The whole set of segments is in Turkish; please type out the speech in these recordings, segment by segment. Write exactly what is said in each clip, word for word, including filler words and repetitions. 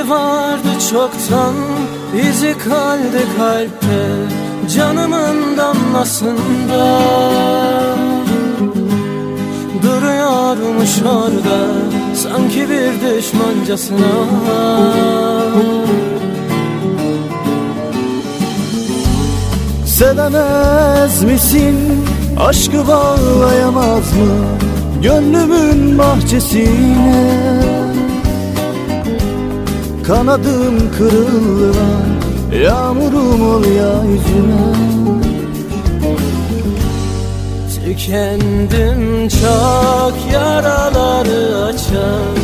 Biri vardı çoktan, izi kaldı kalpte, canımın damlasında. Duruyormuş orada, sanki bir düşmancasına. Sevemez misin, aşkı bağlayamaz mı gönlümün bahçesine? Kanadım kırıldı lan, yağmurum ol ya yüzüme. Tükendim çok, yaraları açan,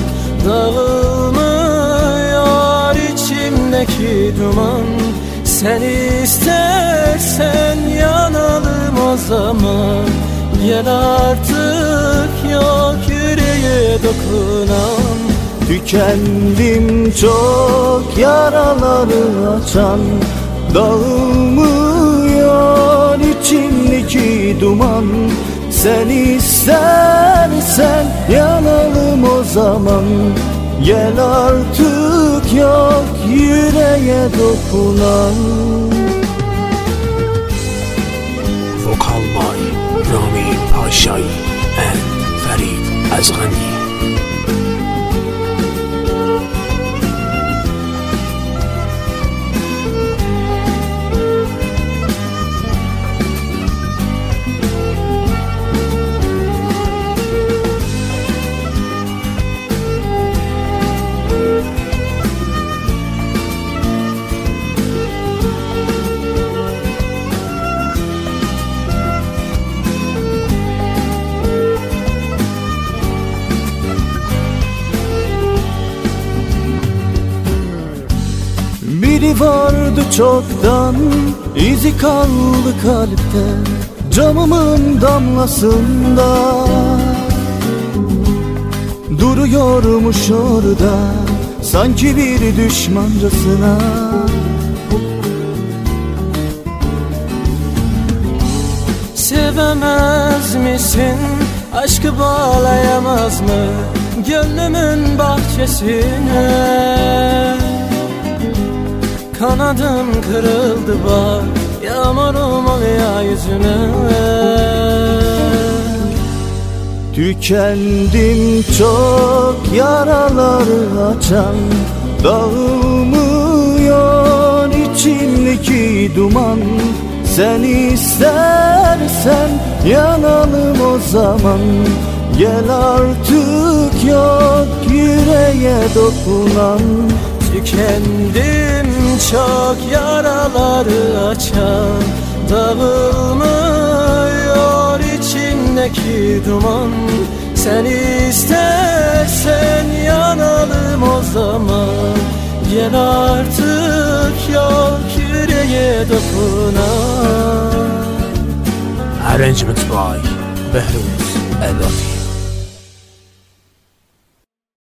dağılmıyor içimdeki duman. Sen istersen yanalım o zaman, gel artık yok yüreğe dokunan. Tükendim çok, yaraları açan, dağılmıyor içimdeki duman. Sen istersen yanalım o zaman, gel artık yok yüreğe dokunan. Vokal by Rami Pashay and Farid Azghani. Biri vardı çoktan, izi kaldı kalpte, camımın damlasında. Duruyormuş orada, sanki bir düşmancasına. Sevemez misin, aşkı bağlayamaz mı gönlümün bahçesine? Kanadım kırıldı bak, yağmurum ol ya yüzüne. Tükendim çok, yaraları açan, dağılmıyor içimdeki duman. Sen istersen yanalım o zaman, gel artık yok yüreğe dokunan. Tükendim çok, yaraları açan, dağılmıyor içimdeki duman. Sen istersen yanalım o zaman, gel artık yok yüreğe dokunan. Arrangement by Behruz El Latifi.